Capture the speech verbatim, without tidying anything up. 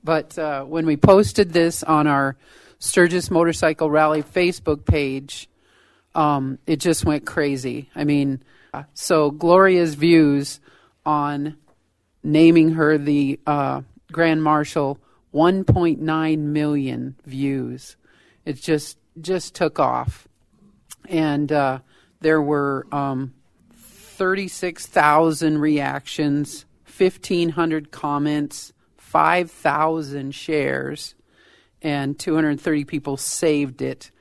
But uh, when we posted this on our Sturgis Motorcycle Rally Facebook page, um, it just went crazy. I mean, so Gloria's views on naming her the uh, Grand Marshal, one point nine million views. It just just took off. And uh, there were um, thirty-six thousand reactions, fifteen hundred comments, five thousand shares, and two hundred thirty people saved it.